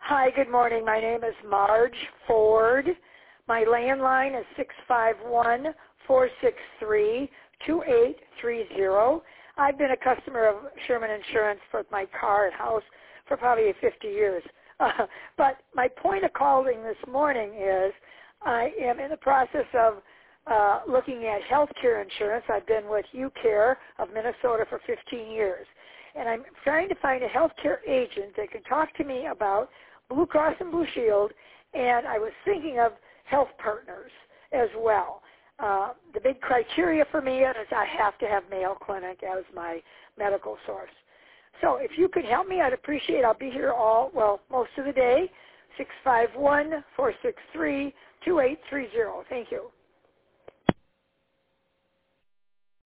Hi, good morning. My name is Marge Ford. My landline is 651-463-2830. I've been a customer of Sherman Insurance for my car and house for probably 50 years. But my point of calling this morning is I am in the process of looking at health care insurance. I've been with UCare of Minnesota for 15 years. And I'm trying to find a health care agent that can talk to me about Blue Cross and Blue Shield, and I was thinking of Health Partners as well. The big criteria for me is I have to have Mayo Clinic as my medical source. So if you could help me, I'd appreciate it. I'll be here most of the day, 651-463-2830. Thank you.